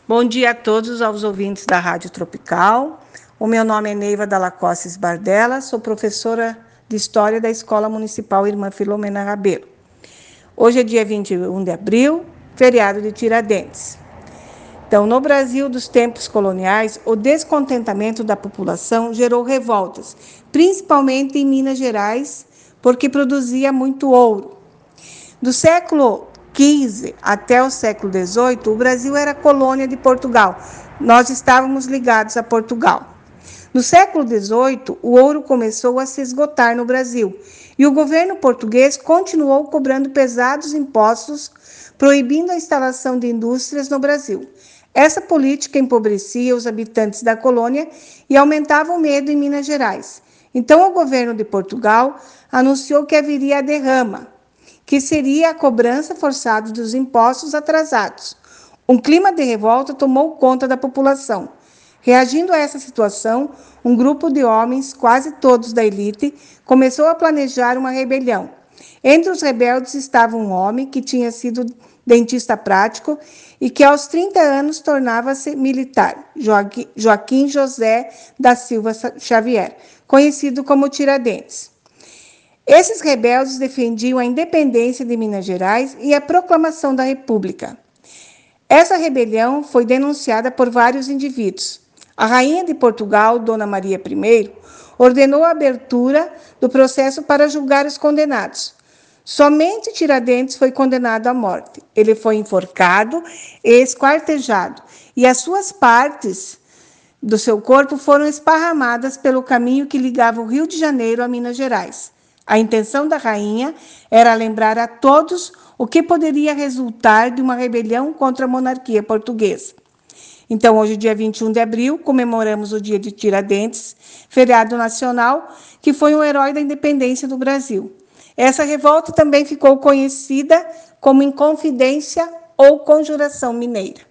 Bom dia a todos os ouvintes da Rádio Tropical. O meu nome é Neiva Dallacostes Bardella, sou professora de História da Escola Municipal Irmã Filomena Rabelo. Hoje é dia 21 de abril, feriado de Tiradentes. Então, no Brasil dos tempos coloniais, o descontentamento da população gerou revoltas, principalmente em Minas Gerais, porque produzia muito ouro. Do século XV até o século XVIII, o Brasil era colônia de Portugal. Nós estávamos ligados a Portugal. No século XVIII, o ouro começou a se esgotar no Brasil e o governo português continuou cobrando pesados impostos, proibindo a instalação de indústrias no Brasil. Essa política empobrecia os habitantes da colônia e aumentava o medo em Minas Gerais. Então, o governo de Portugal anunciou que haveria a derrama, que seria a cobrança forçada dos impostos atrasados. Um clima de revolta tomou conta da população. Reagindo a essa situação, um grupo de homens, quase todos da elite, começou a planejar uma rebelião. Entre os rebeldes estava um homem que tinha sido dentista prático e que aos 30 anos tornava-se militar, Joaquim José da Silva Xavier, conhecido como Tiradentes. Esses rebeldes defendiam a independência de Minas Gerais e a proclamação da República. Essa rebelião foi denunciada por vários indivíduos. A rainha de Portugal, Dona Maria I, ordenou a abertura do processo para julgar os condenados. Somente Tiradentes foi condenado à morte. Ele foi enforcado e esquartejado, e as suas partes do seu corpo foram esparramadas pelo caminho que ligava o Rio de Janeiro a Minas Gerais. A intenção da rainha era lembrar a todos o que poderia resultar de uma rebelião contra a monarquia portuguesa. Então, hoje, dia 21 de abril, comemoramos o dia de Tiradentes, feriado nacional, que foi um herói da independência do Brasil. Essa revolta também ficou conhecida como Inconfidência ou Conjuração Mineira.